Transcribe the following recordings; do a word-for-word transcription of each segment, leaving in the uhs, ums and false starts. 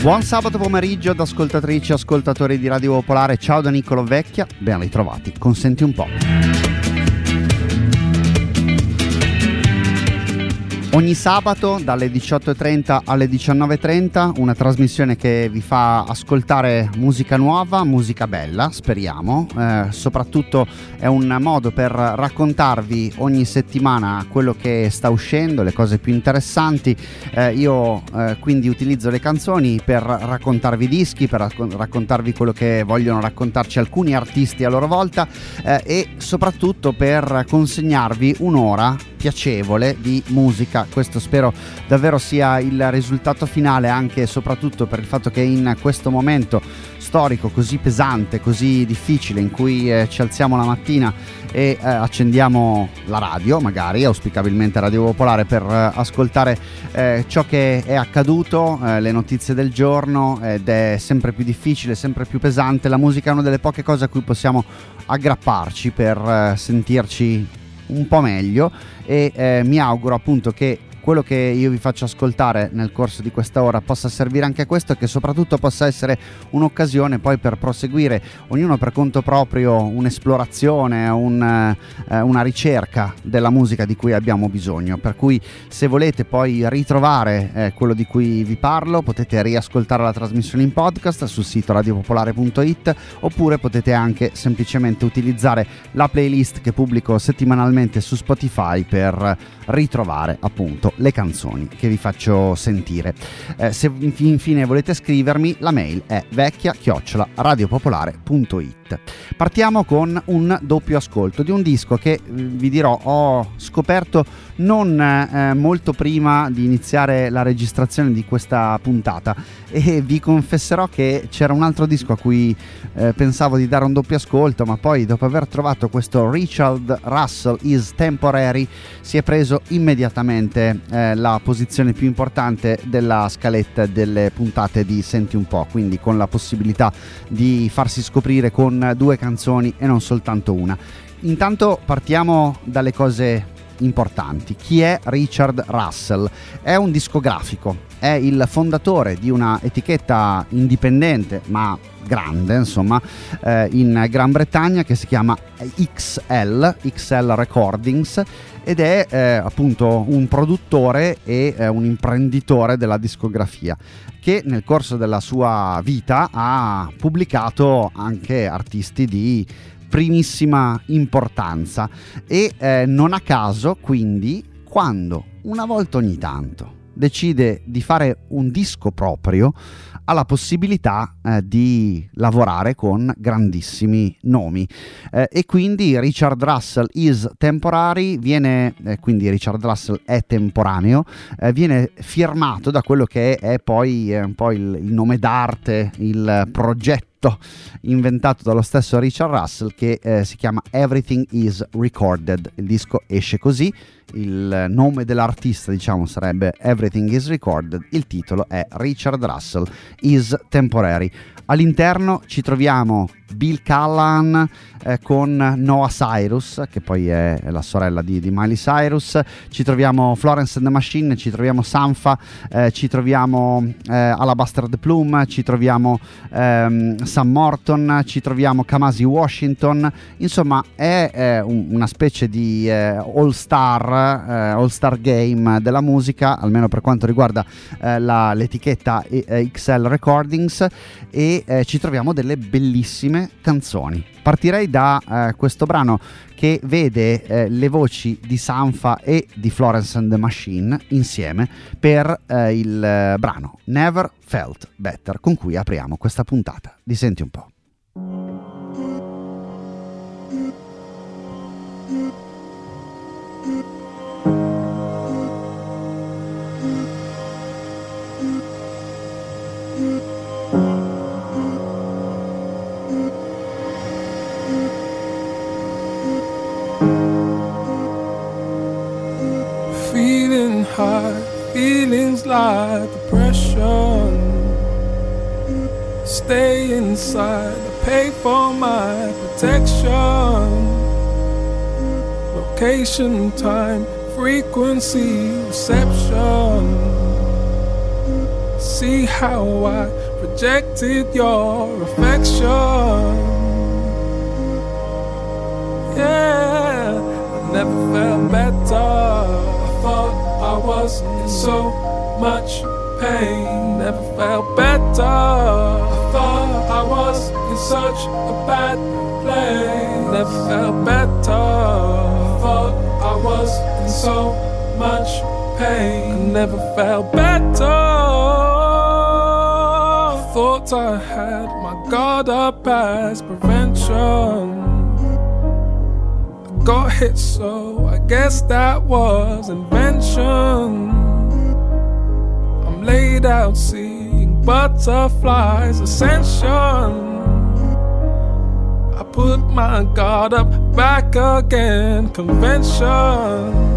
Buon sabato pomeriggio ad ascoltatrici e ascoltatori di Radio Popolare, ciao da Niccolo Vecchia, ben ritrovati con Senti un po'. Ogni sabato dalle diciotto e trenta alle diciannove e trenta una trasmissione che vi fa ascoltare musica nuova, musica bella, speriamo, eh, soprattutto è un modo per raccontarvi ogni settimana quello che sta uscendo, le cose più interessanti. Eh, io eh, quindi utilizzo le canzoni per raccontarvi dischi, per rac- raccontarvi quello che vogliono raccontarci alcuni artisti a loro volta eh, e soprattutto per consegnarvi un'ora piacevole di musica. Questo spero davvero sia il risultato finale, anche e soprattutto per il fatto che in questo momento storico così pesante, così difficile, in cui eh, ci alziamo la mattina e eh, accendiamo la radio, magari auspicabilmente Radio Popolare, per eh, ascoltare eh, ciò che è accaduto, eh, le notizie del giorno, ed è sempre più difficile, sempre più pesante. La musica è una delle poche cose a cui possiamo aggrapparci per eh, sentirci un po' meglio e eh, mi auguro appunto che quello che io vi faccio ascoltare nel corso di questa ora possa servire anche a questo, e che soprattutto possa essere un'occasione poi per proseguire, ognuno per conto proprio, un'esplorazione, un, eh, una ricerca della musica di cui abbiamo bisogno. Per cui se volete poi ritrovare eh, quello di cui vi parlo, potete riascoltare la trasmissione in podcast sul sito radio popolare punto it, oppure potete anche semplicemente utilizzare la playlist che pubblico settimanalmente su Spotify per ritrovare appunto le canzoni che vi faccio sentire. Eh, se infine volete scrivermi, la mail è vecchia chiocciola radiopopolare punto it. Partiamo con un doppio ascolto di un disco che vi dirò ho scoperto non eh, molto prima di iniziare la registrazione di questa puntata, e vi confesserò che c'era un altro disco a cui eh, pensavo di dare un doppio ascolto, ma poi dopo aver trovato questo Richard Russell Is Temporary si è preso immediatamente eh, la posizione più importante della scaletta delle puntate di Senti un po', quindi con la possibilità di farsi scoprire con due canzoni e non soltanto una. Intanto partiamo dalle cose importanti. Chi è Richard Russell? È un discografico, è il fondatore di una etichetta indipendente ma grande, insomma, eh, in Gran Bretagna, che si chiama X L, X L Recordings, ed è eh, appunto un produttore e eh, un imprenditore della discografia, che nel corso della sua vita ha pubblicato anche artisti di primissima importanza e eh, non a caso, quindi, quando una volta ogni tanto decide di fare un disco proprio, ha la possibilità eh, di lavorare con grandissimi nomi, eh, e quindi Richard Russell Is Temporary viene, eh, quindi Richard Russell è temporaneo, eh, viene firmato da quello che è, è poi eh, un po' il, il nome d'arte, il progetto inventato dallo stesso Richard Russell, che eh, si chiama Everything Is Recorded. Il disco esce così, il nome dell'artista diciamo sarebbe Everything Is Recorded, il titolo è Richard Russell Is Temporary. All'interno ci troviamo Bill Callahan eh, con Noah Cyrus, che poi è, è la sorella di, di Miley Cyrus, ci troviamo Florence and the Machine, ci troviamo Sampha, eh, ci troviamo eh, Alabaster the Plume, ci troviamo ehm, Sam Morton, ci troviamo Kamasi Washington. Insomma è eh, un, una specie di eh, all star eh, all star game della musica, almeno per quanto riguarda eh, la, l'etichetta eh, X L Recordings, e eh, ci troviamo delle bellissime canzoni. Partirei da eh, questo brano che vede eh, le voci di Sampha e di Florence and the Machine insieme per eh, il eh, brano Never Felt Better, con cui apriamo questa puntata di Senti un po'. Feeling high, feelings like depression. Stay inside, I pay for my protection. Location, time, frequency, reception. see how I rejected your affection. Yeah, I never felt better. I thought I was in so much pain. Never felt better. I thought I was in such a bad place. Never felt better. I thought I was in so much pain. I never felt better. Thought I had my guard up as prevention. I got hit, so I guess that was invention. I'm laid out seeing butterflies, ascension. I put my guard up back again, convention.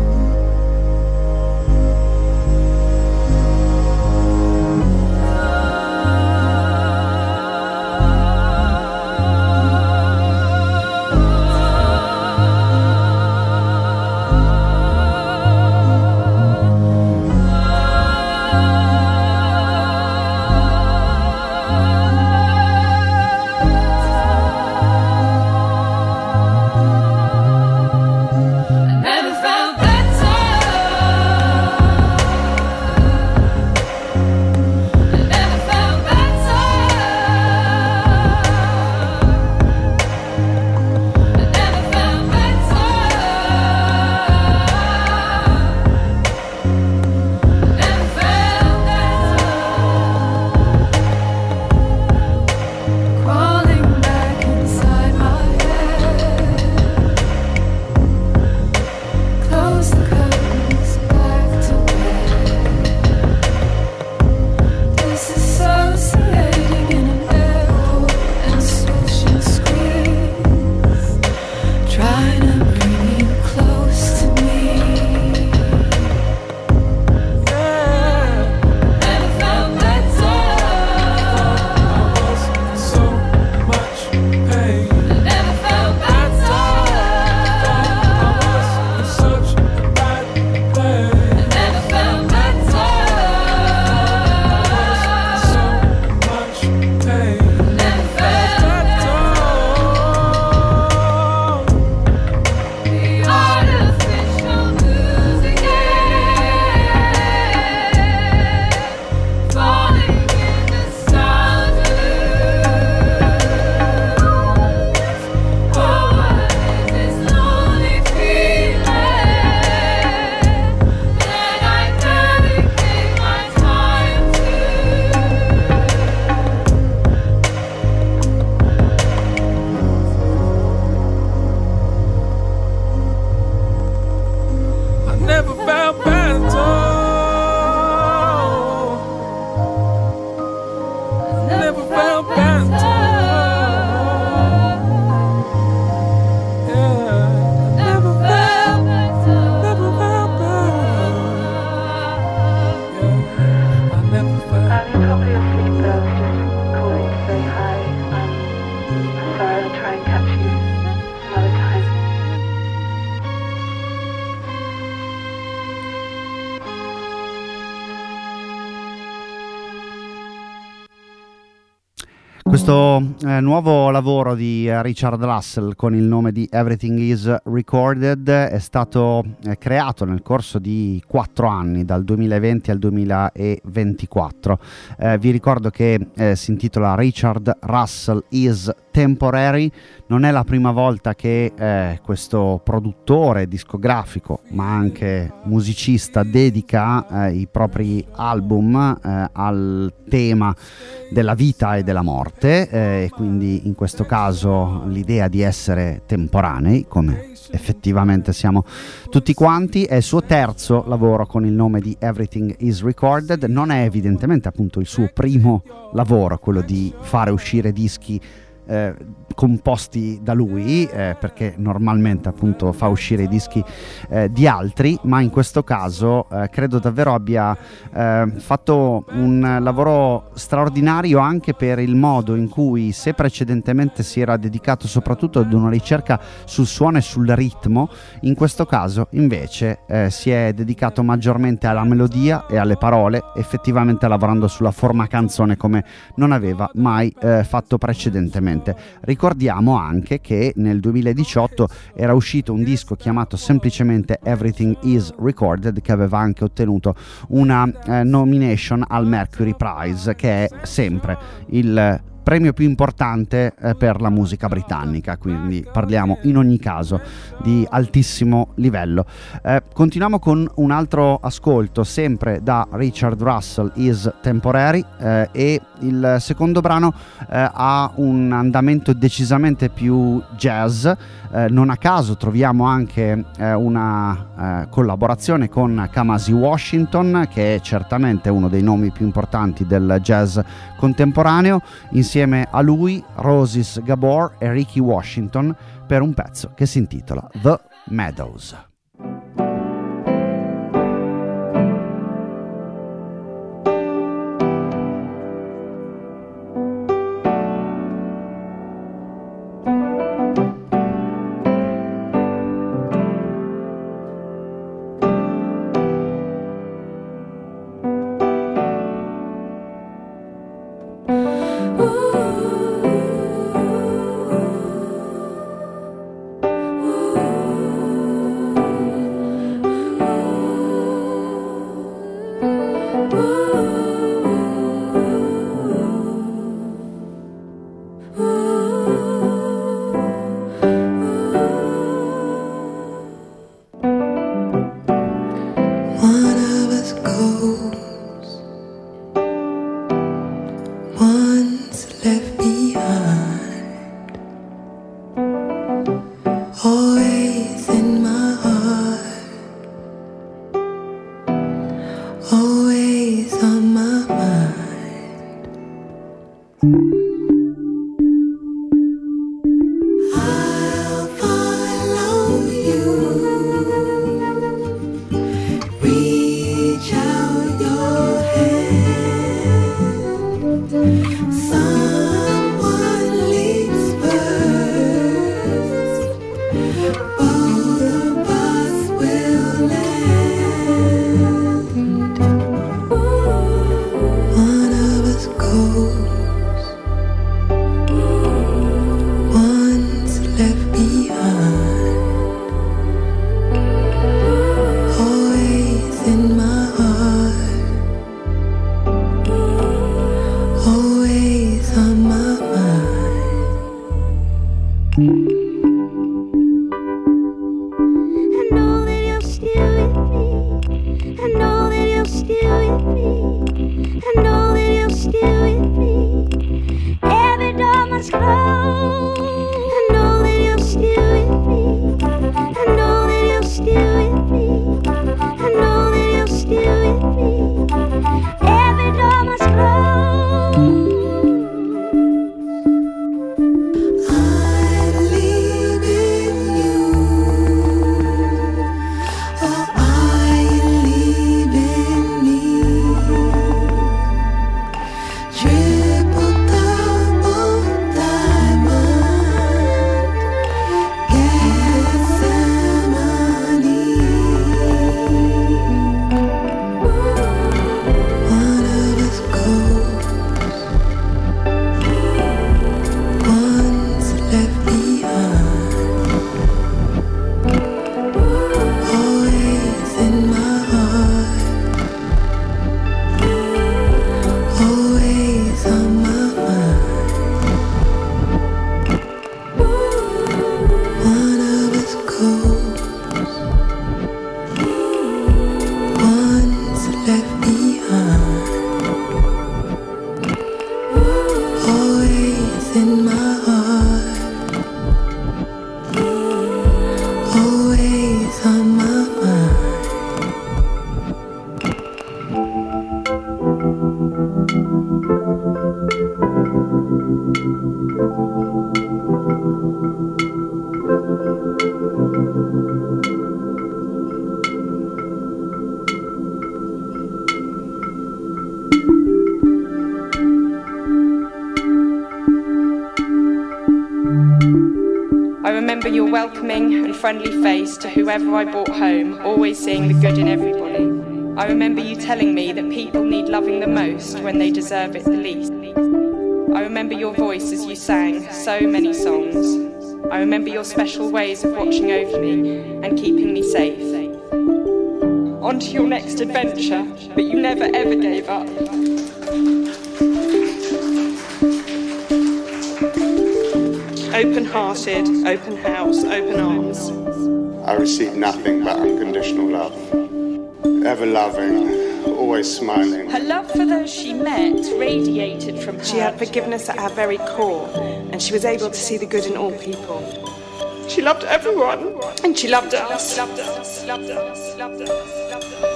Questo eh, nuovo lavoro di eh, Richard Russell con il nome di Everything Is Recorded è stato eh, creato nel corso di quattro anni, dal duemilaventi al duemilaventiquattro. Eh, vi ricordo che eh, si intitola Richard Russell Is Temporary. Non è la prima volta che eh, questo produttore discografico ma anche musicista dedica eh, i propri album eh, al tema della vita e della morte, e eh, quindi in questo caso l'idea di essere temporanei, come effettivamente siamo tutti quanti. È il suo terzo lavoro con il nome di Everything Is Recorded. Non è evidentemente appunto il suo primo lavoro, quello di fare uscire dischi eh, composti da lui, eh, perché normalmente appunto fa uscire i dischi eh, di altri, ma in questo caso eh, credo davvero abbia eh, fatto un lavoro straordinario anche per il modo in cui, se precedentemente si era dedicato soprattutto ad una ricerca sul suono e sul ritmo, in questo caso invece eh, si è dedicato maggiormente alla melodia e alle parole, effettivamente lavorando sulla forma canzone come non aveva mai eh, fatto precedentemente. Ricordiamo anche che nel duemiladiciotto era uscito un disco chiamato semplicemente Everything Is Recorded, che aveva anche ottenuto una eh, nomination al Mercury Prize, che è sempre il premio più importante eh, per la musica britannica, quindi parliamo in ogni caso di altissimo livello. Eh, continuiamo con un altro ascolto, sempre da Richard Russell, Is Temporary, eh, e il secondo brano eh, ha un andamento decisamente più jazz. Eh, non a caso troviamo anche eh, una eh, collaborazione con Kamasi Washington, che è certamente uno dei nomi più importanti del jazz contemporaneo. Insieme a lui Roses Gabor e Ricky Washington per un pezzo che si intitola The Meadows. Thank you. I remember your welcoming and friendly face to whoever I brought home, always seeing the good in everybody. I remember you telling me that people need loving the most when they deserve it the least. I remember your voice as you sang so many songs. I remember your special ways of watching over me and keeping me safe. On to your next adventure, but you never ever gave up. Open-hearted, open house, open arms. I received nothing but unconditional love. Ever loving, always smiling. Her love for those she met radiated from her. She had forgiveness at her very core, and she was able to see the good in all people. She loved everyone, and she loved us. loved us, loved us, loved us, loved us.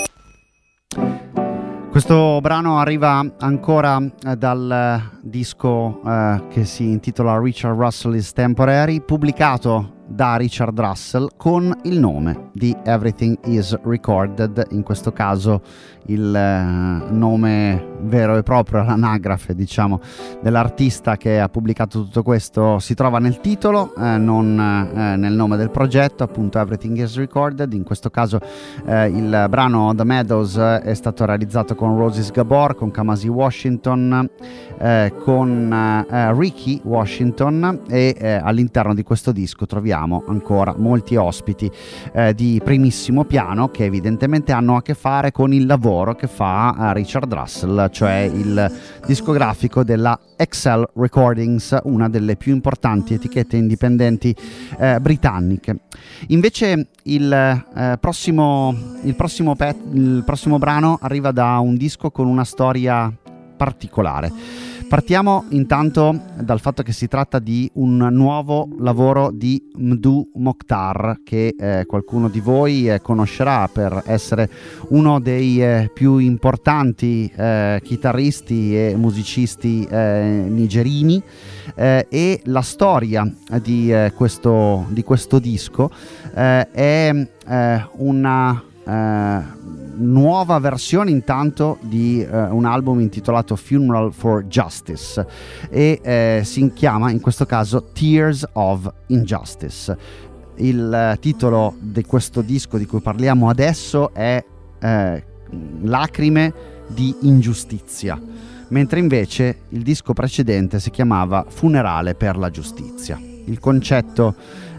Questo brano arriva ancora eh, dal disco eh, che si intitola Richard Russell is Temporary, pubblicato da Richard Russell con il nome di Everything is Recorded, in questo caso il eh, nome vero e proprio, l'anagrafe diciamo dell'artista che ha pubblicato tutto questo si trova nel titolo, eh, non eh, nel nome del progetto, appunto Everything is Recorded. In questo caso eh, il brano The Meadows è stato realizzato con Roses Gabor, con Kamasi Washington, eh, con eh, Ricky Washington e eh, all'interno di questo disco troviamo ancora molti ospiti eh, di primissimo piano che evidentemente hanno a che fare con il lavoro che fa eh, Richard Russell, cioè il discografico della Excel Recordings, una delle più importanti etichette indipendenti eh, britanniche. Invece il, eh, prossimo, il, prossimo pet, il prossimo brano arriva da un disco con una storia particolare. Partiamo intanto dal fatto che si tratta di un nuovo lavoro di Mdou Moctar, che eh, qualcuno di voi eh, conoscerà per essere uno dei eh, più importanti eh, chitarristi e musicisti eh, nigerini, eh, e la storia di, eh, questo, di questo disco eh, è eh, una eh, nuova versione intanto di eh, un album intitolato Funeral for Justice e eh, si chiama in questo caso Tears of Injustice. Il eh, titolo di questo disco di cui parliamo adesso è eh, Lacrime di ingiustizia, mentre invece il disco precedente si chiamava Funerale per la giustizia. Il concetto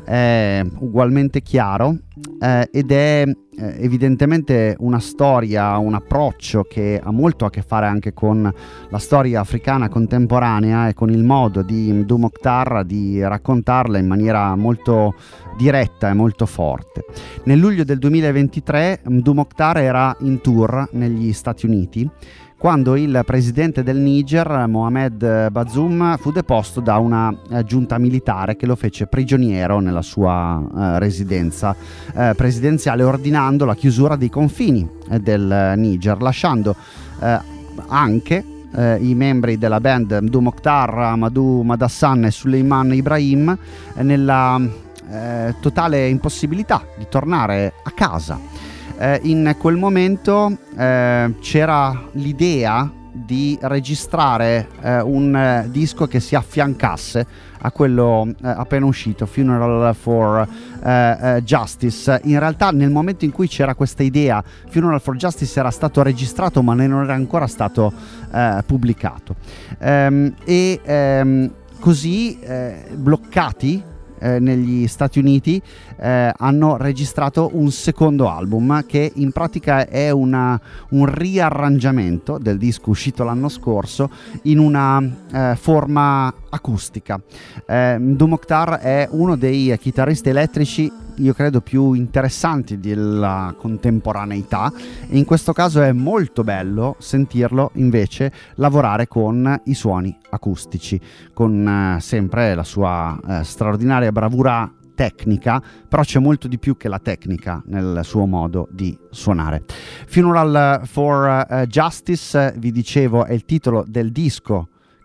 è ugualmente chiaro eh, ed è eh, evidentemente una storia, un approccio che ha molto a che fare anche con la storia africana contemporanea e con il modo di Mdou Moctar di raccontarla in maniera molto diretta e molto forte. Nel luglio del duemilaventitré Mdou Moctar era in tour negli Stati Uniti quando il presidente del Niger, Mohamed Bazoum, fu deposto da una eh, giunta militare che lo fece prigioniero nella sua eh, residenza eh, presidenziale, ordinando la chiusura dei confini eh, del Niger, lasciando eh, anche eh, i membri della band Mdou Moctar, Amadou Madassan e Suleiman Ibrahim eh, nella eh, totale impossibilità di tornare a casa. Eh, in quel momento eh, c'era l'idea di registrare eh, un eh, disco che si affiancasse a quello eh, appena uscito, Funeral for eh, eh, Justice. In realtà nel momento in cui c'era questa idea, Funeral for Justice era stato registrato ma non era ancora stato eh, pubblicato. Ehm, e ehm, così eh, bloccati Eh, negli Stati Uniti eh, hanno registrato un secondo album che in pratica è una, un riarrangiamento del disco uscito l'anno scorso in una eh, forma acustica. eh, Mdou Moctar è uno dei chitarristi elettrici, io credo, più interessanti della contemporaneità e in questo caso è molto bello sentirlo invece lavorare con i suoni acustici, con eh, sempre la sua eh, straordinaria bravura tecnica, però c'è molto di più che la tecnica nel suo modo di suonare. Funeral for uh, Justice, vi dicevo, è il titolo del disco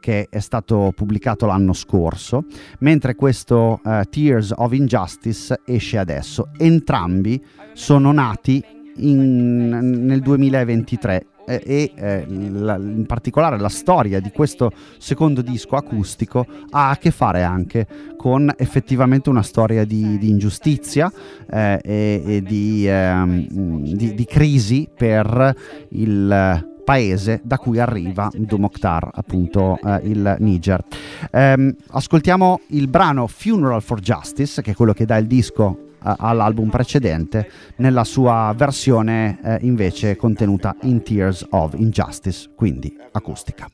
che è stato pubblicato l'anno scorso, mentre questo uh, Tears of Injustice esce adesso. Entrambi sono nati in, nel duemilaventitré e, e eh, la, in particolare la storia di questo secondo disco acustico ha a che fare anche con effettivamente una storia di, di ingiustizia eh, e, e di, eh, di, di crisi per il paese da cui arriva Dou Moctar, appunto eh, il Niger. Um, ascoltiamo il brano Funeral for Justice, che è quello che dà il disco all'album precedente, nella sua versione eh, invece contenuta in Tears of Injustice, quindi acustica.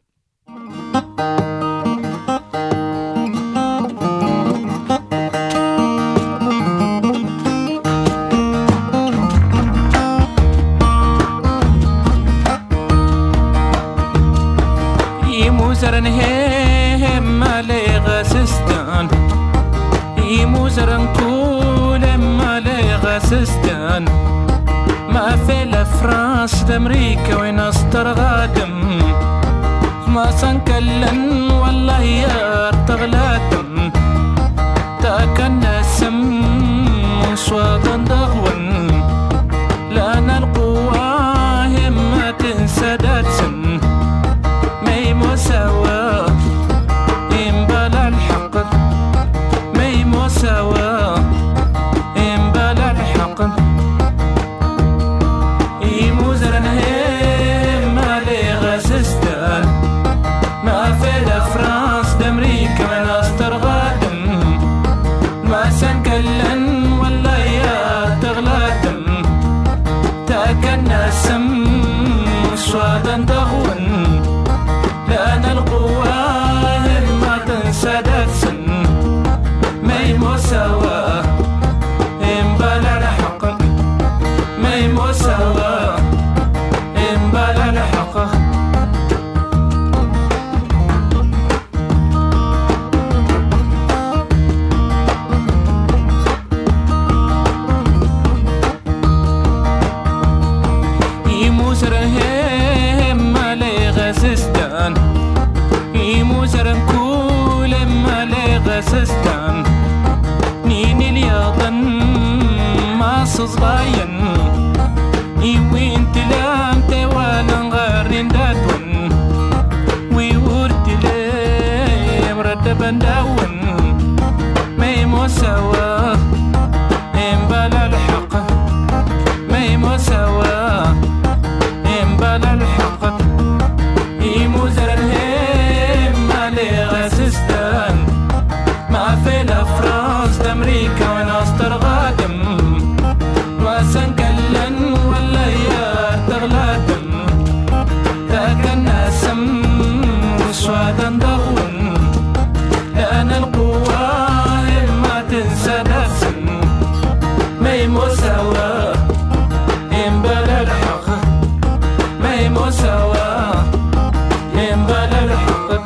يموزرن هم مالغ سستان يموزرن كل مالغ سستان ما في لفرانس لأمريكا وين استرغادم ما سنكلن والله يا تغلاتم تاكن السم صوادا ضغون لأن القوة همة تنسدات سن مي مساواة إنبال الحق مي مساواة إنبال الحق يموزرن هم مالي غسستان ما في لفرانس لأمريكا من أسترغادم ما سنكلن ولا يا تغلاتم تاكن سم صوادا ضغون لأن القوة ما تنسدت سن مي مساواة إنبال الحق مي مساواة إنبال الحق يموزرهم مالي غسستان يموزرن كل مالي غسستان نين الياضن ما صغاين يوين تلام تيوان غارين داتون ويورد لي مرتبا داون مي مساواة إنبال الحق مي مساواة إنبال الحق يموزرن هم مالي غسستان ما في لفرانس لأمريكا وين أسترغادم ما سنكلن ولا يا تغلاتم تاكن سم صوادا ضغون لأن القوة ما تنسدت سن مي مساواة إنبال الحق مي مساواة إنبال الحق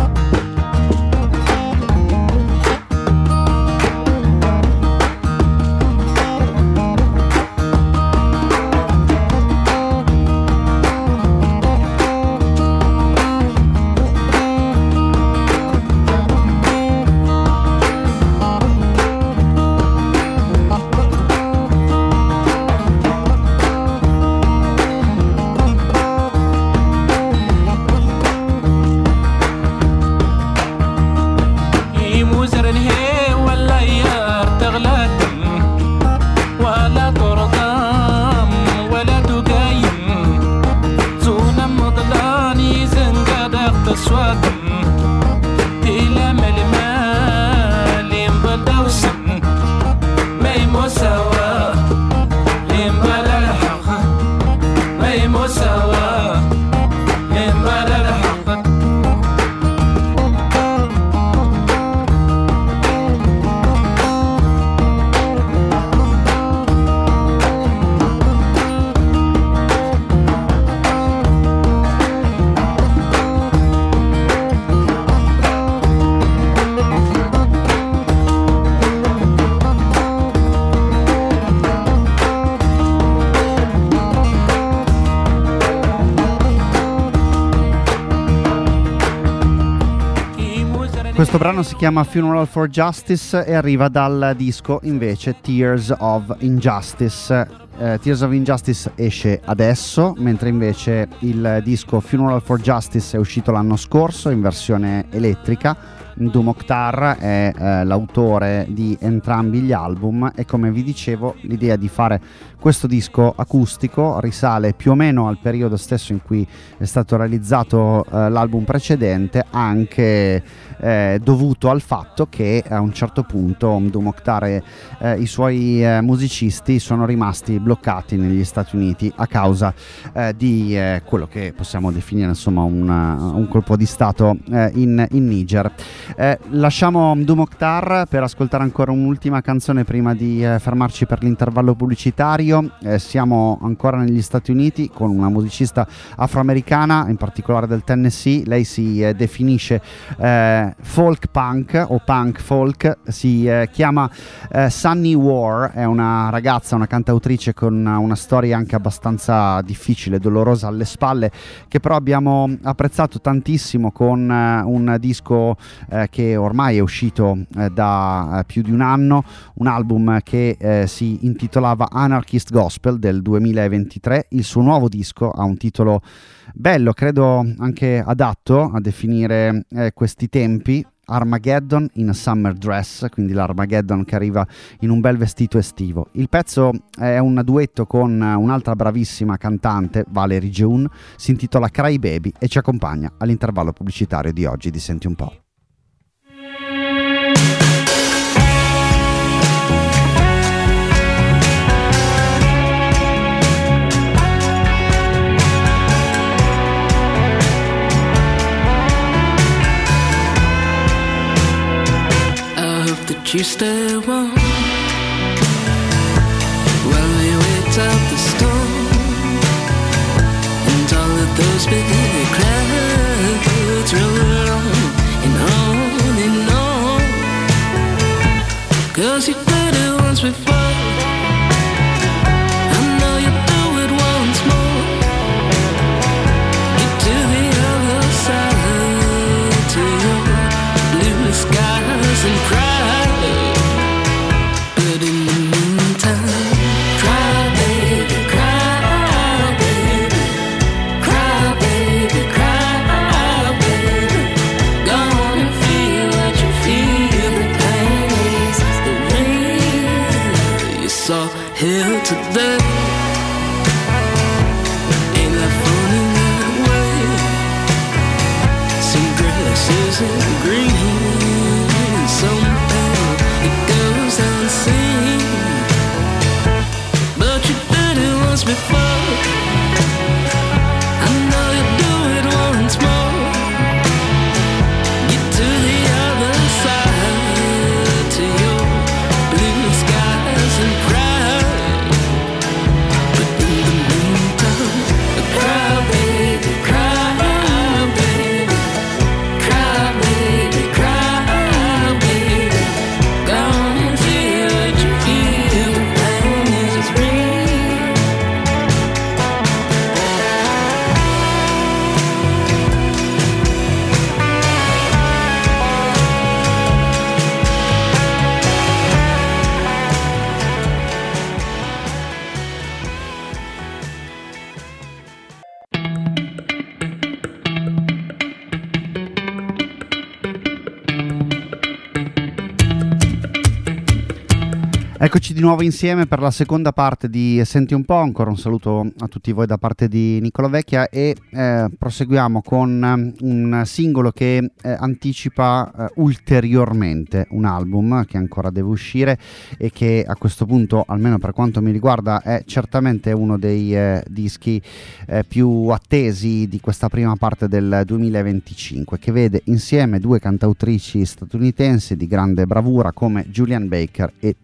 يموزرن هي ولا يا تغلاتم ولا ترضام ولا تقايم زونا مضلان يزنقادق تصواتم تلام المال ينبال دوسن مي مساواة ينبال الحق مي مساواة ينبال الحق Questo brano si chiama Funeral for Justice e arriva dal disco invece Tears of Injustice. Eh, Tears of Injustice esce adesso, mentre invece il disco Funeral for Justice è uscito l'anno scorso in versione elettrica. Ndu Mokhtar è eh, l'autore di entrambi gli album e, come vi dicevo, l'idea di fare questo disco acustico risale più o meno al periodo stesso in cui è stato realizzato eh, l'album precedente, anche eh, dovuto al fatto che a un certo punto Ndu Mokhtar e eh, i suoi eh, musicisti sono rimasti bloccati negli Stati Uniti a causa eh, di eh, quello che possiamo definire insomma un, un colpo di stato eh, in, in Niger. Eh, lasciamo Ndu Mokhtar per ascoltare ancora un'ultima canzone prima di eh, fermarci per l'intervallo pubblicitario. Eh, siamo ancora negli Stati Uniti con una musicista afroamericana, in particolare del Tennessee. Lei si eh, definisce eh, folk punk o punk folk, si eh, chiama eh, Sunny War, è una ragazza, una cantautrice con una storia anche abbastanza difficile, dolorosa alle spalle, che però abbiamo apprezzato tantissimo con eh, un disco eh, che ormai è uscito eh, da eh, più di un anno, un album che eh, si intitolava Anarchist Gospel del duemilaventitré. Il suo nuovo disco ha un titolo bello, credo anche adatto a definire eh, questi tempi: Armageddon in a Summer Dress, quindi l'Armageddon che arriva in un bel vestito estivo. Il pezzo è un duetto con un'altra bravissima cantante, Valerie June, si intitola Cry Baby e ci accompagna all'intervallo pubblicitario di oggi di Senti un po'. You stay warm while we wait out the storm, and all of those big clouds roll on and on and on. Cause you did it once before, I know you do it once more. You do the other side to your blue skies and cry. Here today, ain't that funny that way? Some grass isn't green, and something it goes unseen. But you did it once before, I know you do it once more. You do the other side to your blue skies and cry. Eccoci di nuovo insieme per la seconda parte di Senti un po', ancora un saluto a tutti voi da parte di Nicola Vecchia e eh, proseguiamo con un singolo che eh, anticipa eh, ulteriormente un album che ancora deve uscire e che a questo punto, almeno per quanto mi riguarda, è certamente uno dei eh, dischi eh, più attesi di questa prima parte del duemilaventicinque, che vede insieme due cantautrici statunitensi di grande bravura come Julian Baker e Torres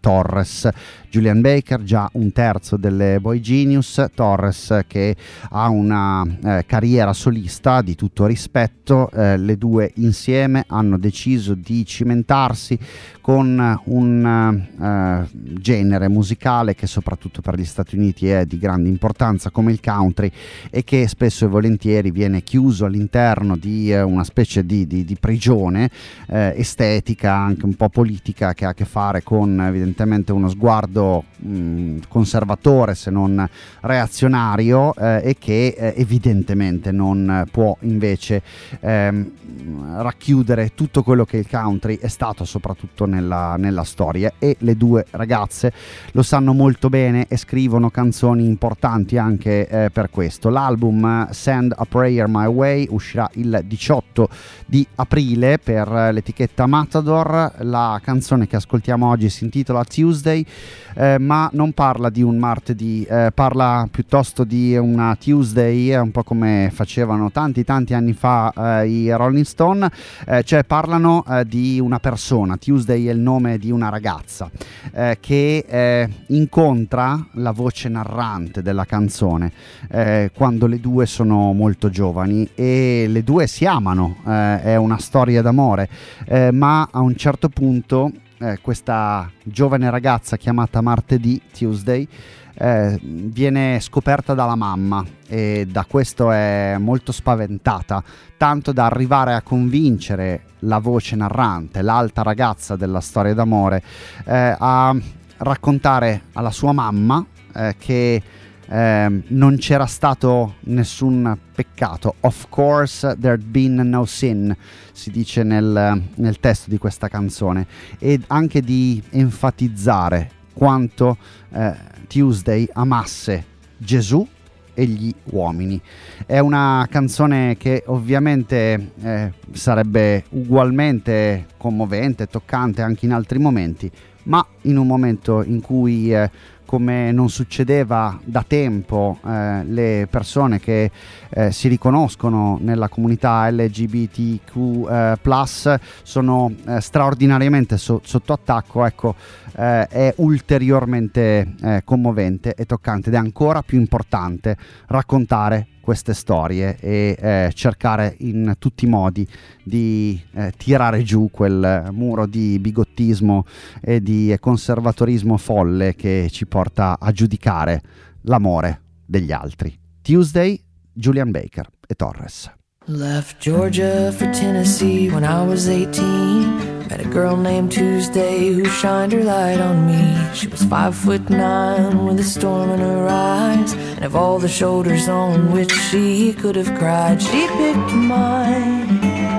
Torres. Julian Baker già un terzo delle Boy Genius, Torres che ha una eh, carriera solista di tutto rispetto. Eh, le due insieme hanno deciso di cimentarsi con un uh, genere musicale che soprattutto per gli Stati Uniti è di grande importanza come il country, e che spesso e volentieri viene chiuso all'interno di uh, una specie di, di, di prigione uh, estetica, anche un po' politica, che ha a che fare con evidentemente uno sguardo mh, conservatore se non reazionario, uh, e che uh, evidentemente non può invece um, racchiudere tutto quello che il country è stato soprattutto Nella, nella storia, e le due ragazze lo sanno molto bene e scrivono canzoni importanti anche eh, per questo. L'album Send a Prayer My Way uscirà il diciotto di aprile per l'etichetta Matador. La canzone che ascoltiamo oggi si intitola Tuesday, eh, ma non parla di un martedì, eh, parla piuttosto di una Tuesday, un po' come facevano tanti tanti anni fa eh, i Rolling Stone, eh, cioè parlano eh, di una persona. Tuesday è il nome di una ragazza eh, che eh, incontra la voce narrante della canzone eh, quando le due sono molto giovani, e le due si amano, eh, è una storia d'amore, eh, ma a un certo punto eh, questa giovane ragazza chiamata Martedì, Tuesday, Eh, viene scoperta dalla mamma, e da questo è molto spaventata, tanto da arrivare a convincere la voce narrante, l'alta ragazza della storia d'amore, eh, a raccontare alla sua mamma eh, che eh, non c'era stato nessun peccato. Of course there'd been no sin, si dice nel, nel testo di questa canzone, e anche di enfatizzare quanto eh, Tuesday amasse Gesù e gli uomini. È una canzone che ovviamente eh, sarebbe ugualmente commovente, toccante anche in altri momenti, ma in un momento in cui eh, come non succedeva da tempo, eh, le persone che eh, si riconoscono nella comunità L G B T Q eh, plus sono eh, straordinariamente so- sotto attacco, ecco, eh, è ulteriormente eh, commovente e toccante, ed è ancora più importante raccontare queste storie e eh, cercare in tutti i modi di eh, tirare giù quel muro di bigottismo e di conservatorismo folle che ci porta a giudicare l'amore degli altri. Tuesday, Julian Baker e Torres. Left Georgia for Tennessee when I was eighteen. Met a girl named Tuesday who shined her light on me. She was five foot nine with a storm in her eyes, and of all the shoulders on which she could have cried, she picked mine.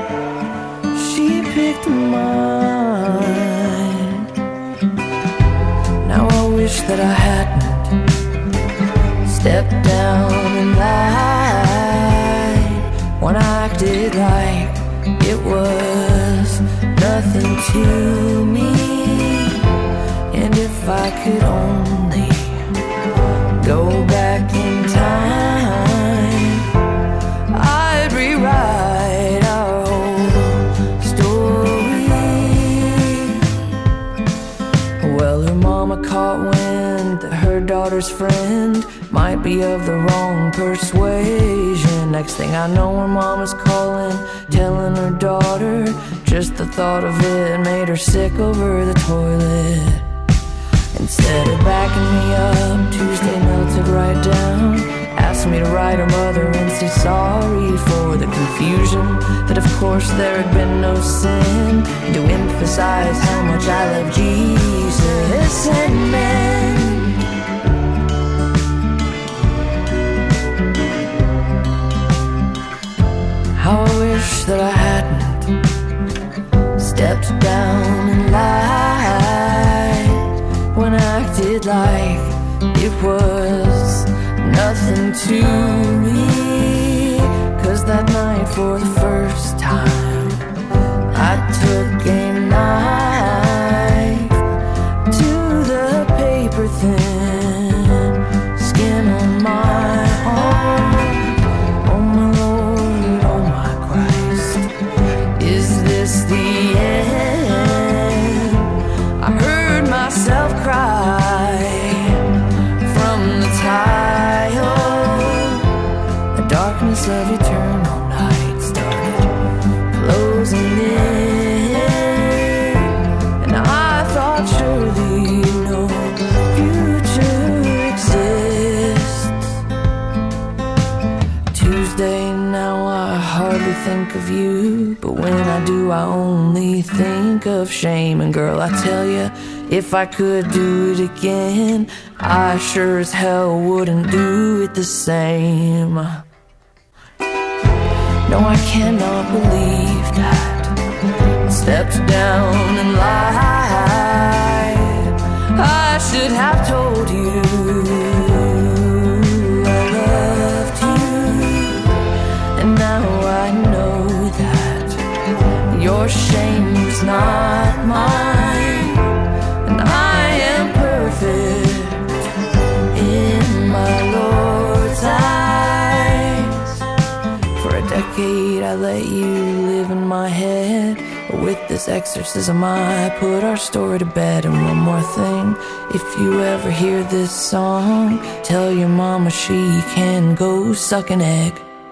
She picked mine. Now I wish that I hadn't stepped down and lied when I acted like it was nothing to me. And if I could only go back in time, I'd rewrite our whole story. Well, her mama caught wind that her daughter's friend might be of the wrong persuasion. Next thing I know, her mama's calling, telling her daughter. Just the thought of it made her sick over the toilet. Instead of backing me up, Tuesday melted right down. Asked me to write her mother and say sorry for the confusion, that of course there had been no sin, and to emphasize how much I love Jesus and men. How I wish that I hadn't stepped down and lied when I acted like it was nothing to me. Cause that night for the first time I took a knife to the paper thin skin on my arm. Oh my Lord, oh my Christ, is this the end? I heard myself cry of you, but when I do I only think of shame. And girl, I tell you, if I could do it again, I sure as hell wouldn't do it the same. No, I cannot believe that I stepped down and lied. I should have told you I loved you, and now I know that your shame was not mine, and I am perfect in my Lord's eyes. For a decade I let you live in my head. With this exorcism I put our story to bed. And one more thing, if you ever hear this song, tell your mama she can go suck an egg.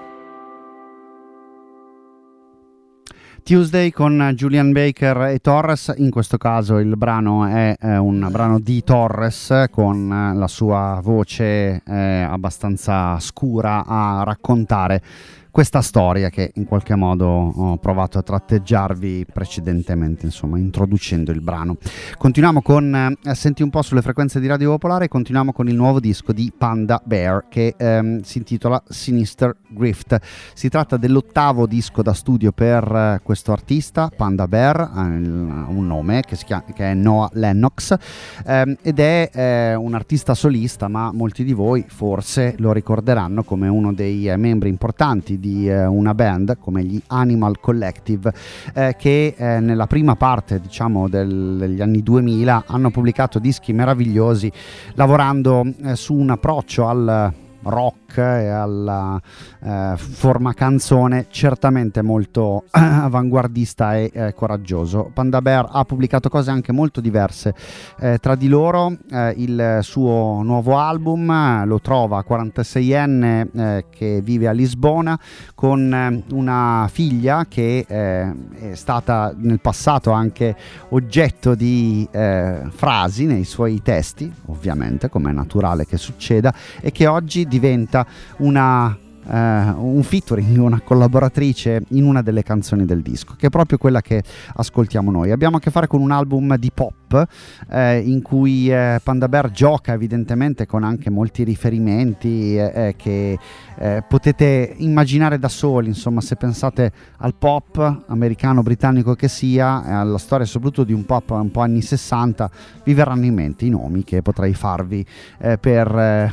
Tuesday con Julian Baker e Torres. In questo caso il brano è eh, un brano di Torres con eh, la sua voce eh, abbastanza scura a raccontare questa storia che in qualche modo ho provato a tratteggiarvi precedentemente, insomma, introducendo il brano. Continuiamo con eh, Senti un po' sulle frequenze di Radio Popolare, continuiamo con il nuovo disco di Panda Bear che ehm, si intitola Sinister Grift. Si tratta dell'ottavo disco da studio per eh, questo artista, Panda Bear, ha un nome che, si chiama, che è Noah Lennox, ehm, ed è eh, un artista solista, ma molti di voi forse lo ricorderanno come uno dei eh, membri importanti di eh, una band come gli Animal Collective, eh, che eh, nella prima parte, diciamo, del, degli anni duemila hanno pubblicato dischi meravigliosi, lavorando eh, su un approccio al rock e alla eh, forma canzone certamente molto avanguardista e eh, coraggioso. Panda Bear ha pubblicato cose anche molto diverse eh, tra di loro. Eh, il suo nuovo album eh, lo trova quarantaseienne eh, che vive a Lisbona con eh, una figlia che eh, è stata nel passato anche oggetto di eh, frasi nei suoi testi, ovviamente, come è naturale che succeda, e che oggi diventa una Uh, un featuring, una collaboratrice in una delle canzoni del disco, che è proprio quella che ascoltiamo noi. Abbiamo a che fare con un album di pop eh, in cui eh, Panda Bear gioca evidentemente con anche molti riferimenti eh, che eh, potete immaginare da soli, insomma, se pensate al pop americano, britannico che sia, e alla storia soprattutto di un pop un po' anni sessanta, vi verranno in mente i nomi che potrei farvi eh, per eh,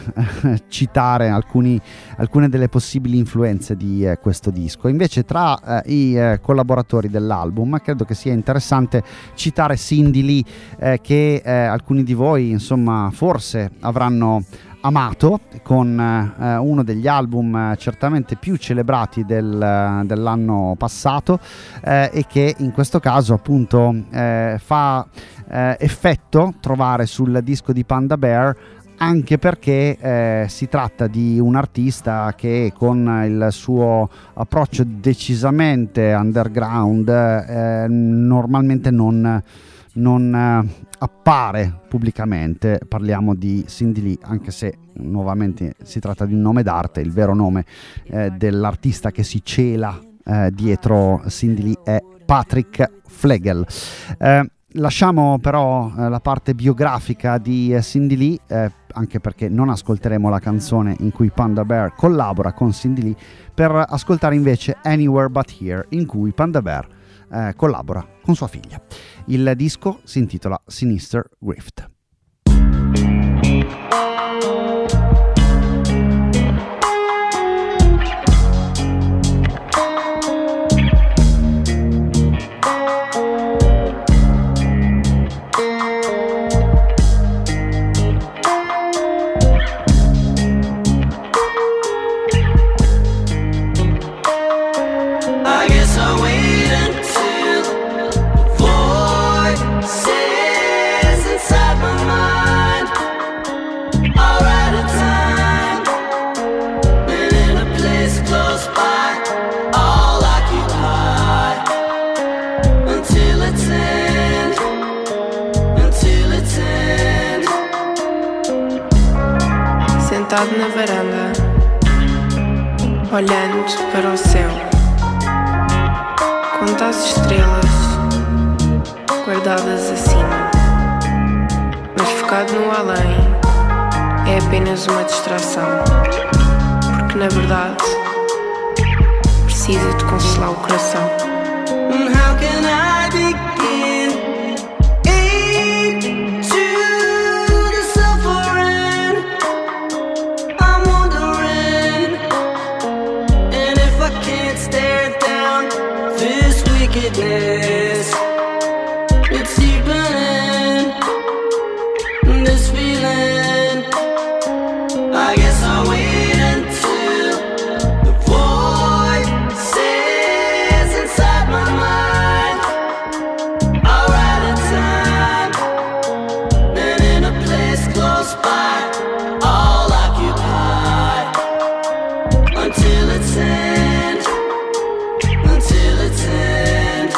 citare alcuni, alcune delle possibilità possibili influenze di eh, questo disco. Invece tra eh, i eh, collaboratori dell'album credo che sia interessante citare Cindy Lee, eh, che eh, alcuni di voi, insomma, forse avranno amato con eh, uno degli album eh, certamente più celebrati del, dell'anno passato, eh, e che in questo caso appunto eh, fa eh, effetto trovare sul disco di Panda Bear, anche perché eh, si tratta di un artista che con il suo approccio decisamente underground eh, normalmente non, non eh, appare pubblicamente. Parliamo di Cindy Lee, anche se nuovamente si tratta di un nome d'arte. Il vero nome eh, dell'artista che si cela eh, dietro Cindy Lee è Patrick Flegel. Eh, Lasciamo però eh, la parte biografica di eh, Cindy Lee, eh, anche perché non ascolteremo la canzone in cui Panda Bear collabora con Cindy Lee, per ascoltare invece Anywhere But Here, in cui Panda Bear eh, collabora con sua figlia. Il disco si intitola Sinister Grift. Sentado na varanda, olhando para o céu, Conta as estrelas guardadas acima, mas focado no além é apenas uma distração, porque na verdade precisa de consolar o coração. How can I begin into the suffering? I'm wondering, and if I can't stare down this wickedness, it's deepening this feeling. I guess I'll wait until the void says inside my mind I'll ride a time, and in a place close by I'll occupy until it's end, until it's end.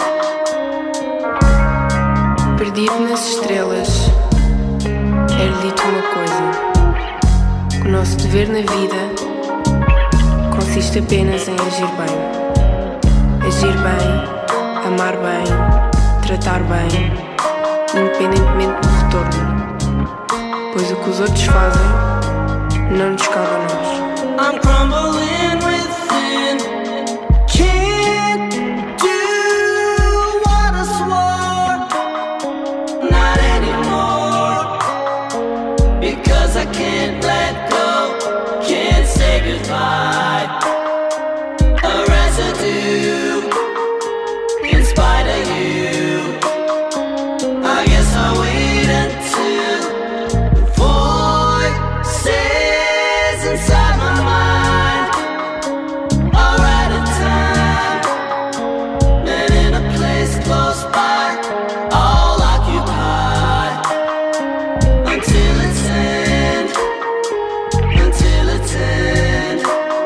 Perdido nas estrelas, era dito uma coisa: que o nosso dever na vida consiste apenas em agir bem. Agir bem, amar bem, tratar bem, independentemente do retorno. Pois o que os outros fazem não nos cabe a nós. I'm crumbling within, can't do what I swore, not anymore, because I can't let go, can't say goodbye. A residue in spite of you. I guess I'll wait until the void says inside my mind I'll ride a time, and in a place close by I'll occupy until it's end, until it's end.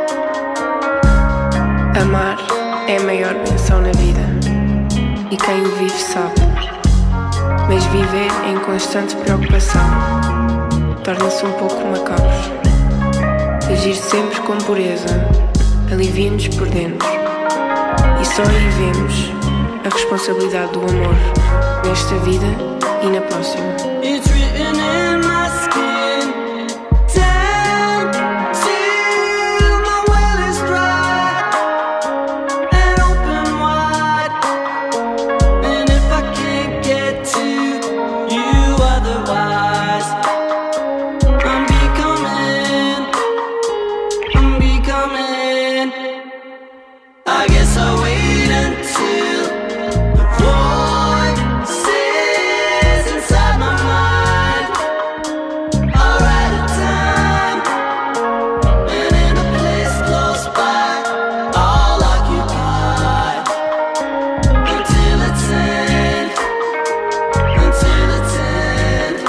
Amar é a maior benção na vida, e quem o vive sabe. Mas viver em constante preocupação torna-se um pouco macabro. Agir sempre com pureza alivia-nos por dentro, e só aí vemos a responsabilidade do amor nesta vida e na próxima. It's written in my skin, down till my well is dry and open wide. And if I can't get to you otherwise, I'm becoming, I'm becoming. I guess I'll wait until the void says inside my mind I'll ride a time, and in a place close by I'll occupy until it's end, until it's end.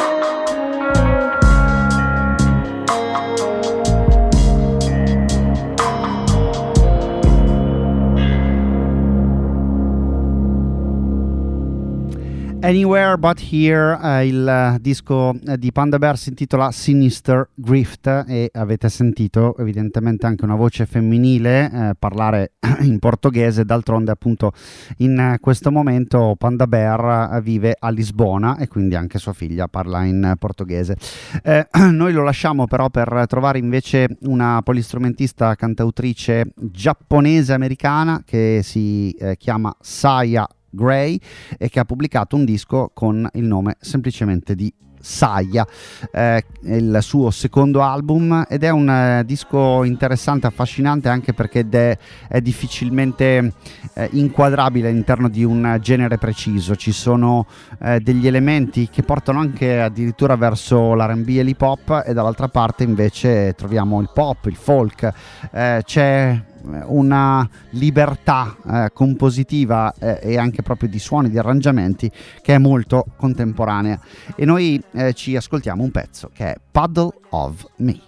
Anywhere But Here, eh, il eh, disco eh, di Panda Bear si intitola Sinister Grift, e avete sentito evidentemente anche una voce femminile eh, parlare in portoghese. D'altronde appunto in eh, questo momento Panda Bear eh, vive a Lisbona, e quindi anche sua figlia parla in eh, portoghese. Eh, noi lo lasciamo però per trovare invece una polistrumentista cantautrice giapponese-americana che si eh, chiama Saya Gray, e che ha pubblicato un disco con il nome semplicemente di Saya, eh, il suo secondo album, ed è un eh, disco interessante, affascinante, anche perché è, è difficilmente eh, inquadrabile all'interno di un genere preciso. Ci sono eh, degli elementi che portano anche addirittura verso l'R and B e l'hip hop, e dall'altra parte invece troviamo il pop, il folk, eh, c'è una libertà eh, compositiva eh, e anche proprio di suoni, di arrangiamenti, che è molto contemporanea. E noi eh, ci ascoltiamo un pezzo che è Puddle of Me.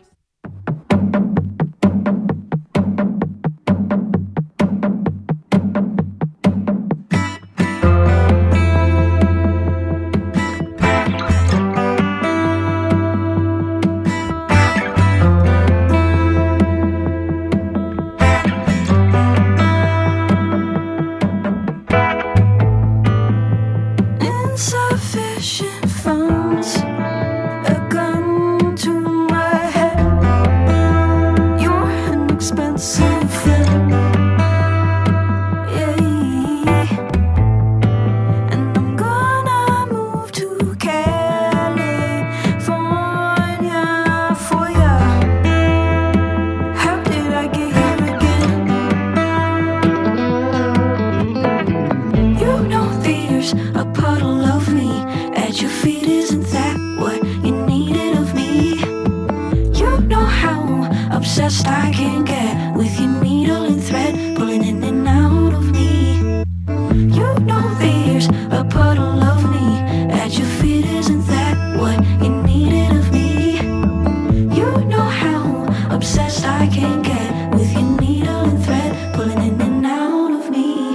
at your feet. Isn't that what you needed of me? You know how obsessed I can get with your needle and thread pulling in and out of me. You know there's a puddle of me at your feet. Isn't that what you needed of me? You know how obsessed I can get with your needle and thread pulling in and out of me.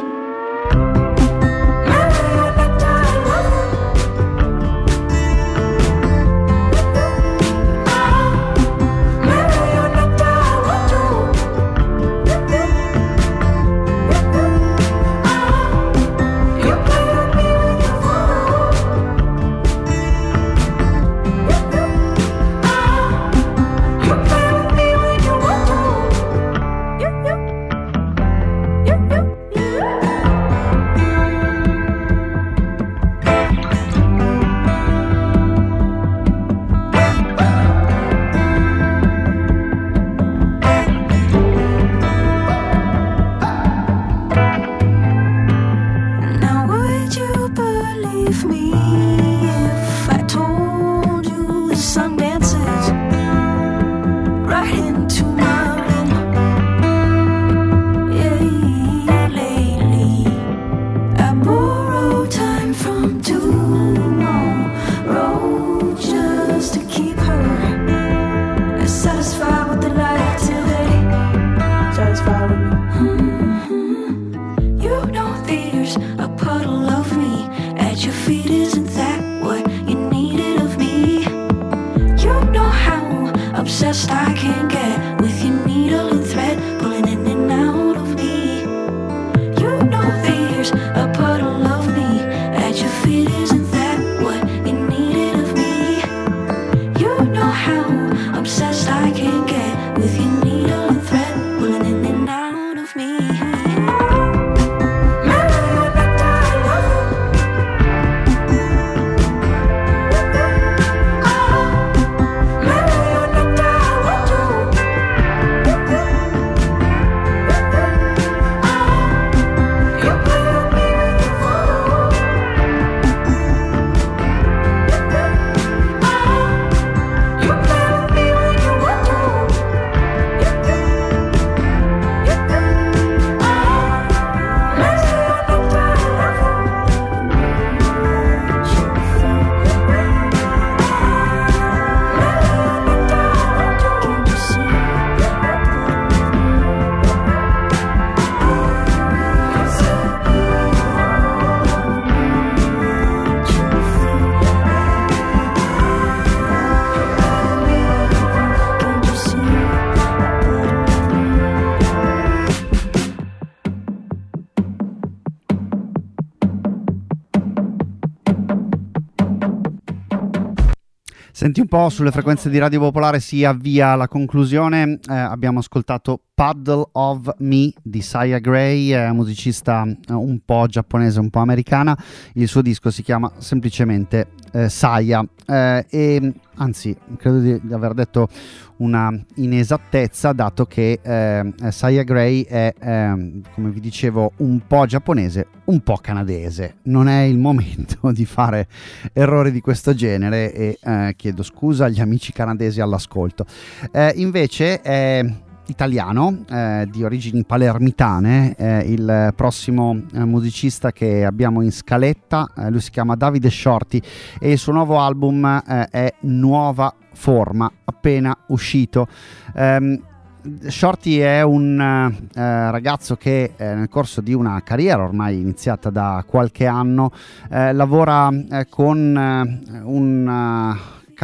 Senti un po', sulle frequenze di Radio Popolare si avvia la conclusione. Eh, abbiamo ascoltato Puddle of Me di Saya Gray, eh, musicista eh, un po' giapponese, un po' americana. Il suo disco si chiama semplicemente eh, Saya, eh, e anzi credo di, di aver detto una inesattezza, dato che eh, Saya Gray è, eh, come vi dicevo, un po' giapponese, un po' canadese. Non è il momento di fare errori di questo genere e eh, chiedo scusa agli amici canadesi all'ascolto. Eh, invece è italiano, eh, di origini palermitane, eh, il prossimo eh, musicista che abbiamo in scaletta. Eh, lui si chiama Davide Shorty e il suo nuovo album eh, è Nuova Forma, appena uscito. Um, Shorty è un uh, ragazzo che eh, nel corso di una carriera ormai iniziata da qualche anno eh, lavora eh, con eh, una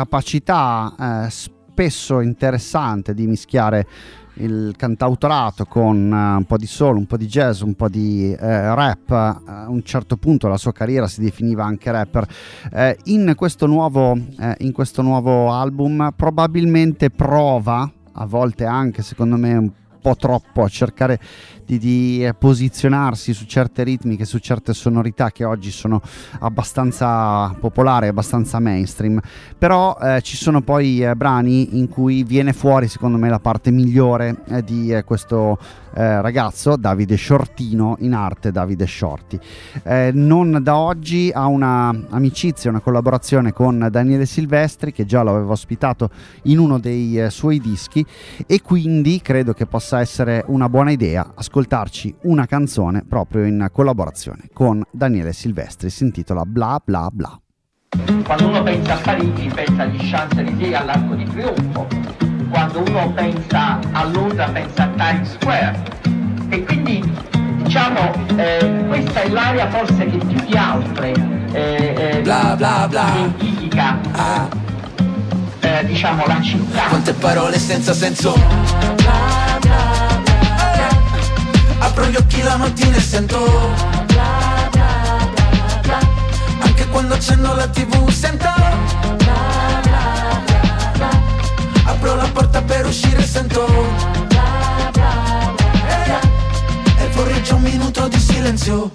capacità eh, spesso interessante di mischiare il cantautorato con uh, un po' di soul, un po' di jazz, un po' di uh, rap. Uh, a un certo punto la sua carriera si definiva anche rapper. Uh, in questo nuovo uh, in questo nuovo album probabilmente prova, a volte anche secondo me un po' troppo, a cercare di, di posizionarsi su certe ritmiche, su certe sonorità che oggi sono abbastanza popolari, abbastanza mainstream. Però eh, ci sono poi eh, brani in cui viene fuori secondo me la parte migliore eh, di eh, questo eh, ragazzo Davide Shortino, in arte Davide Shorty. Eh, non da oggi ha una amicizia, una collaborazione con Daniele Silvestri, che già lo aveva ospitato in uno dei eh, suoi dischi, e quindi credo che possa essere una buona idea ascoltarci una canzone proprio in collaborazione con Daniele Silvestri. Si intitola Bla Bla Bla. Quando uno pensa a Parigi pensa agli Champs-Élysées e all'Arco di Trionfo, quando uno pensa a Londra pensa a Times Square, e quindi diciamo eh, questa è l'area forse che più di altre eh, eh, bla bla bla identifica ah. eh, diciamo la città. Quante parole senza senso, bla bla bla bla. Apro gli occhi la mattina e sento bla bla bla bla. Anche quando accendo la tv sento bla bla bla bla. Apro la porta per uscire e sento bla bla bla. E vorrei già un minuto di silenzio.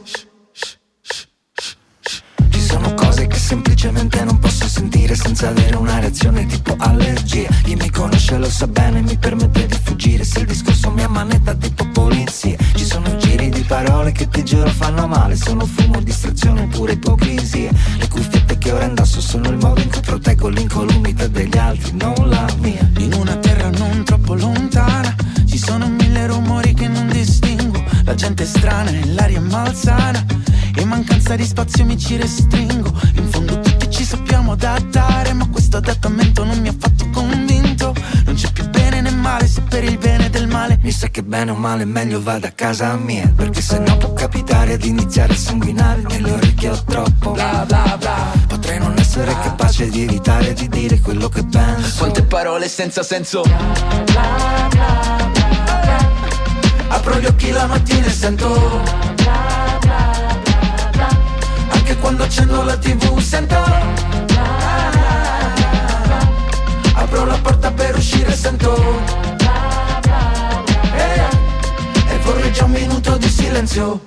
Ci sono cose che semplicemente non posso sentire senza avere una reazione tipo allergia. Chi mi conosce lo sa bene, mi permette di fuggire se il discorso mi ammanetta tipo polizia. Ci sono giri di parole che ti giuro fanno male, sono fumo, distrazione, pure ipocrisia. Le cuffiette che ora indosso sono il modo in cui proteggo l'incolumità degli altri, non la mia. In una terra non troppo lontana ci sono mille rumori che non distingo. La gente è strana e l'aria è malsana, e in mancanza di spazio mi ci restringo. In fondo tutti ci sappiamo adattare, ma questo adattamento non mi ha affatto convinto. Non c'è più bene né male, se per il bene del male mi sa che bene o male meglio vada a casa mia, perché se no può capitare di iniziare a sanguinare nelle orecchie ho troppo bla bla bla. Potrei non essere capace di evitare di dire quello che penso. Quante parole senza senso, bla bla bla bla bla. Apro gli occhi la mattina e sento bla bla bla bla. Anche quando accendo la tv sento bla bla bla. Apro la porta per uscire e sento bla bla bla. E vorrei già un minuto di silenzio.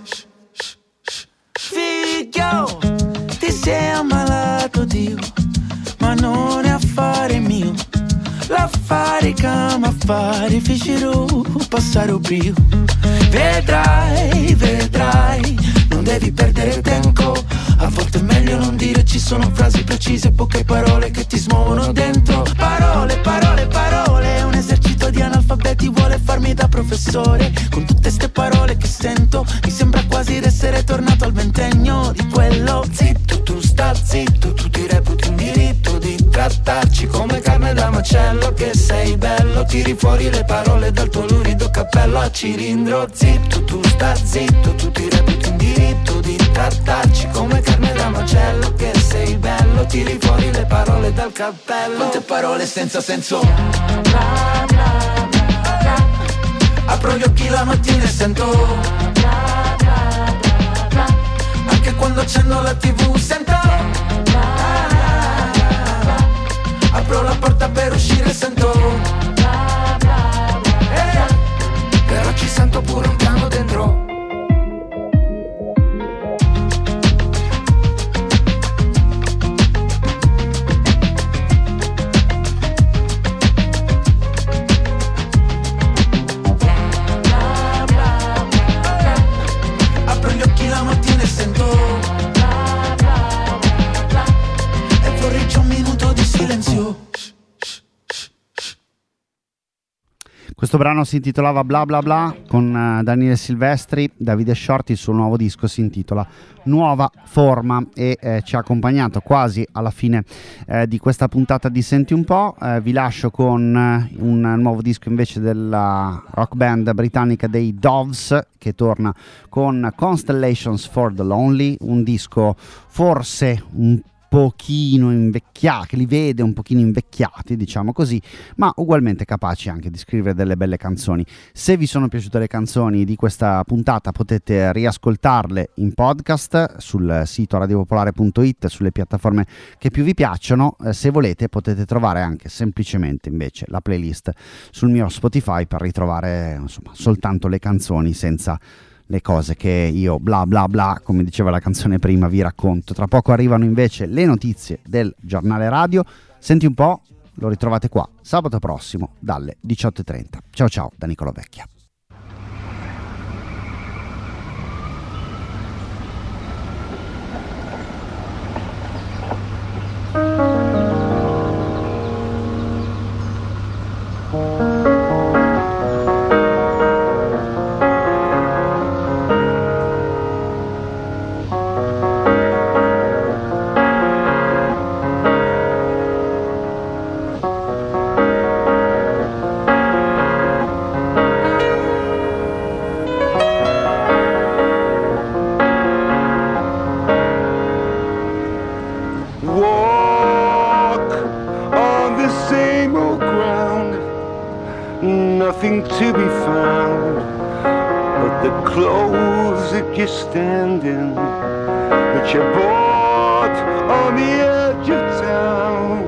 Figlio, ti sei ammalato Dio, ma non è affare mio. L'affare chiama affari, fecero passare un brio. Vedrai, vedrai, non devi perdere tempo. A volte è meglio non dire, ci sono frasi precise, poche parole che ti smuovono dentro. Parole, parole, parole, un esercito di analfabeti vuole farmi da professore. Con tutte ste parole che sento, mi sembra quasi d'essere tornato al ventennio di quello. Zitto, tu sta zitto, tu ti reputi un diritto di trattarci come carne da macello. Che sei bello, tiri fuori le parole dal tuo lurido cappello a cilindro. Zitto, tu sta zitto, tu ti reputi un diritto di trattarci come carne da macello. Che sei bello, tiri fuori le parole dal cappello. Quante parole senza senso, bla bla bla bla. Apro gli occhi la mattina e sento bla bla bla bla. Anche quando accendo la tv sento bla bla bla. Apro la porta per uscire e sento bla bla bla. Però ci sento pure un piano dentro. Questo brano si intitolava Bla Bla Bla con uh, Daniele Silvestri. Davide Shorty, il suo nuovo disco si intitola Nuova Forma, e eh, ci ha accompagnato quasi alla fine eh, di questa puntata di Senti un po'. Eh, vi lascio con eh, un nuovo disco invece della rock band britannica dei Doves, che torna con Constellations for the Lonely, un disco forse un pochino invecchiati, che li vede un pochino invecchiati, diciamo così, ma ugualmente capaci anche di scrivere delle belle canzoni. Se vi sono piaciute le canzoni di questa puntata potete riascoltarle in podcast sul sito radiopopolare punto it, sulle piattaforme che più vi piacciono. Eh, se volete potete trovare anche semplicemente invece la playlist sul mio Spotify per ritrovare insomma soltanto le canzoni senza le cose che io bla bla bla, come diceva la canzone prima, vi racconto. Tra poco arrivano invece le notizie del giornale radio. Senti un po', lo ritrovate qua sabato prossimo dalle diciotto e trenta. Ciao ciao da Nicolò Vecchia. walk on the same old ground, nothing to be found but the clothes that you stand in, that you bought on the edge of town,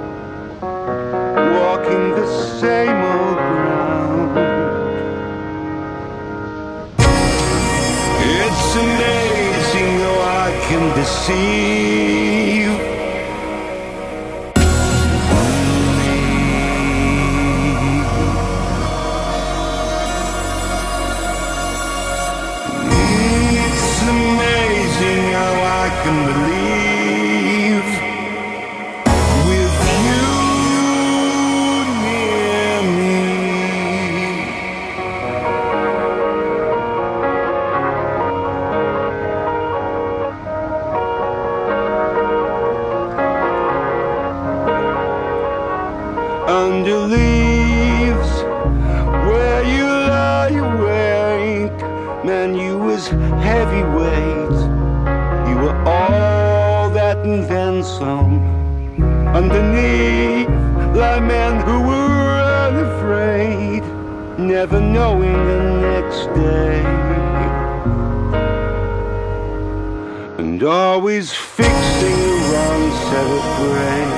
walking the same old ground. It's amazing how I can deceive. It's amazing how I can believe with you near me. Under leaves where you lie awake, man, you was heavyweight. You were all that and then some. Underneath lie men who were unafraid, never knowing the next day, and always fixing the wrong set of brains.